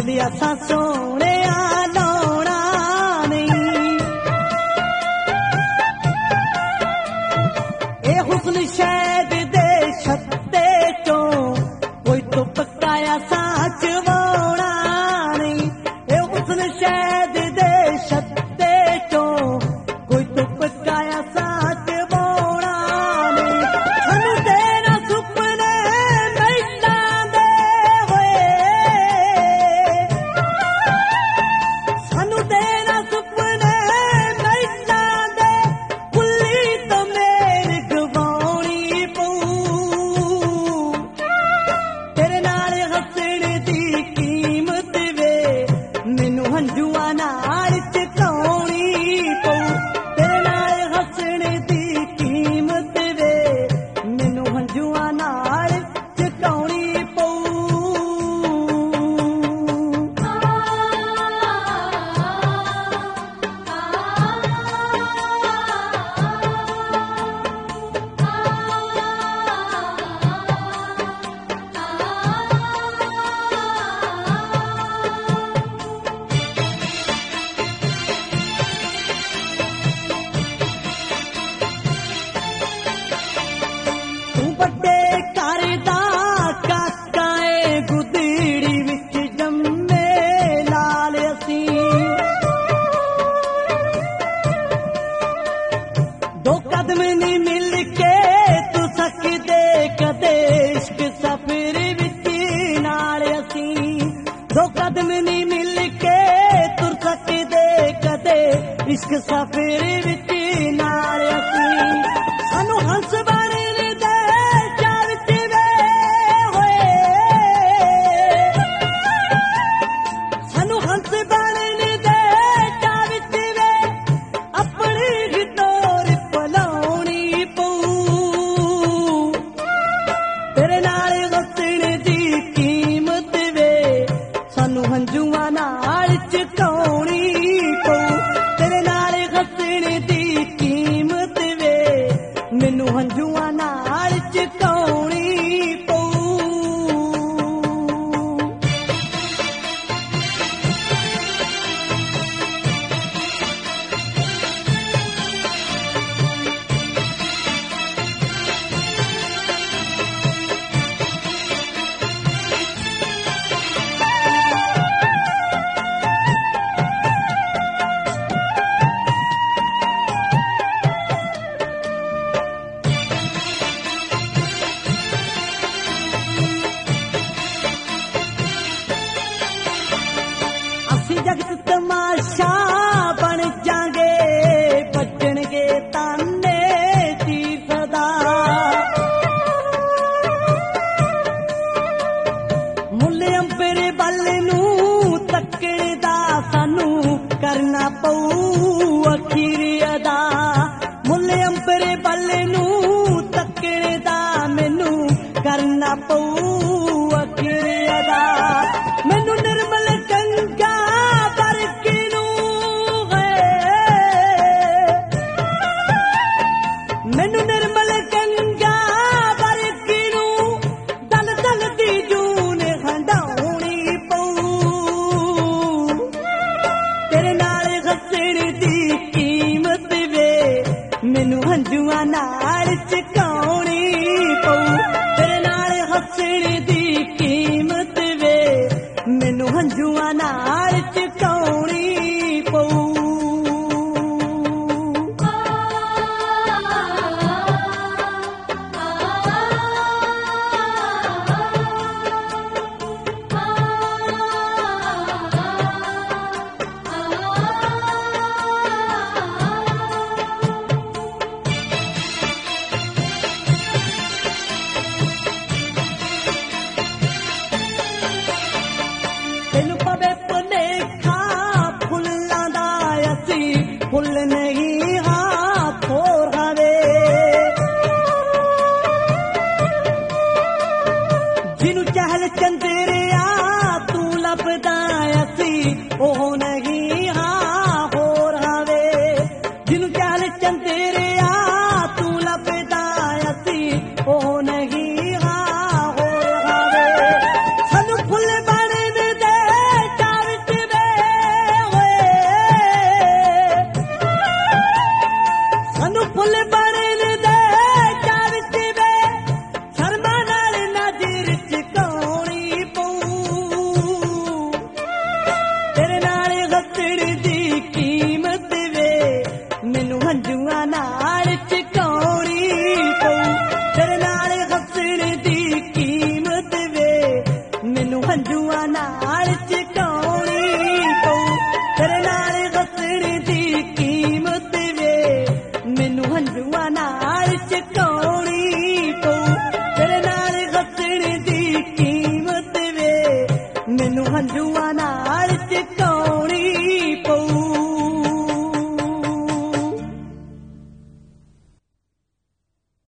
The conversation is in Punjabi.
ਮੁੱਲ ਅਸਾਂ ਸੋਹਣਿਆ ਲਾਉਣਾ ਨਹੀਂ। ਇਹ ਹੁਸਨ ਸ਼ਾਇਦ ਦੇ ਛੱਤੇ ਚੋਂ ਕੋਈ ਤੁਪ ਕਾਇਆ ਸਾਚ ਵਾਉਣਾ ਨਹੀਂ। ਇਹ ਹੁਸਨ ਸ਼ਾਇਦ ਦੇ ਛੱਤੇ ਚੋਂ ਕੋਈ ਤੁਪ ਕਾਇਆ ਸਾਚ ਵਾਉਣਾ ਨਹੀਂ। ਸਾਨੂੰ ਤੇਰਾ ਸੁਪਨੇ ਮਹਿਲਾਂ ਦੇ ਹੋਏ, ਸਾਨੂੰ ਤੇਰਾ ਸੁਪਨੇ ਮਹਿਲਾਂ ਦੇ ਕੁੱਲੀ ਤੋਂ ਮੇਰ ਗਵਾਉਣੀ ਪਊ। ਤੇਰੇ ਨਾਲ ਹੱਸਣ ਦੀ ਕੀਮਤ ਵੇ ਮੈਨੂੰ ਹੰਝੂਆਂ ਨਾਲ ਚੁਕਾਉਣੀ ਪਊ। ਤੇਰੇ ਨਾਲ ਹੱਸਣ ਦੀ ਕੀਮਤ ਵੇ ਮੈਨੂੰ ਹੰਝੂਆਂ ਨਾਲ ਚੁਕਾਉਣੀ ਪਊ। ਤੂੰ ਵੱਡੇ ਘਰ ਦਾ ਕਾਕਾ ਏ, ਗੁਦੜੀ ਵਿੱਚ ਜੰਮੇ ਲਾਲ ਅਸੀਂ। ਦੋ ਕਦਮ ਨਹੀਂ ਮਿਲ ਕੇ ਤੂੰ ਸਕਦੇ ਕਦੇ ਇਸ਼ਕ ਸਫ਼ਰ ਵਿੱਚ ਨਾਲ ਅਸੀਂ। ਦੋ ਕਦਮ ਨਹੀਂ ਮਿਲ ਕੇ ਤੁਰ ਸਕਦੇ ਕਦੇ ਇਸ਼ਕ ਸਫ਼ਰ ਵਿੱਚ ਨਾਲ ਅਸੀਂ। ਸਾਨੂੰ ਹੰਸ ਬਣਨ ਦੇ ਚਾਰ ਚਿਵੇ ਹੋਏ, ਸਾਨੂੰ ਹੰਸ ਬਣਨ ਦੇ ਚਾਰ ਚਿਵੇ ਆਪਣੀ ਢੋਰ ਪਲਾਉਣੀ ਪਊ। ਤੇਰੇ ਨਾਲ ਹੱਸਣ ਦੀ ਕੀਮਤ ਵੇ ਸਾਨੂੰ ਹੰਝੂਆਂ ਨਾਲ ਚੁਕਾਉਣੀ ਪਊ। ਤੇਰੇ ਨਾਲ ਹੱਸਣ ਦੀ ਕੀਮਤ ਵੇ ਮੈਨੂੰ ਹੰਝੂਆਂ ਨਾਲ ਚੁਕਾਉਣੀ ਪਊ। ਅਸੀਂ ਜਗਤ ਤਮਾਸ਼ਾ ਬਣ ਜਾਂਗੇ, ਵੱਜਣਗੇ ਤਾਨੇ ਦੀ ਸਦਾ। ਮੁੱਲ ਅੰਬਰ ਵੱਲ ਨੂੰ ਤੱਕਣ ਦਾ ਸਾਨੂੰ ਕਰਨਾ ਪਊ ਅਖੀਰ ਅਦਾ। ਮੁੱਲ ਅੰਬਰ ਵੱਲ ਨੂੰ ਤੱਕਣ ਦਾ ਮੈਨੂੰ ਕਰਨਾ ਪਊ ਅਖੀਰ ਅਦਾ। ਮੈਨੂੰ ਨਿਰਮਲ ਗੰਗਾ ਵਰਗੀ ਨੂੰ ਮੈਨੂੰ ਨਿਰਮਲ ਗੰਗਾ ਵਰਗੀ ਨੂੰ ਦਲ ਦਲ ਦੀ ਜੂਨ ਹੰਡਾਉਣੀ ਪਊ। ਤੇਰੇ ਨਾਲ ਹੱਸਣ ਦੀ ਕੀਮਤ ਵੇ ਮੈਨੂੰ ਹੰਝੂਆਂ ਨਾਲ ਚੁਕਾਉਣੀ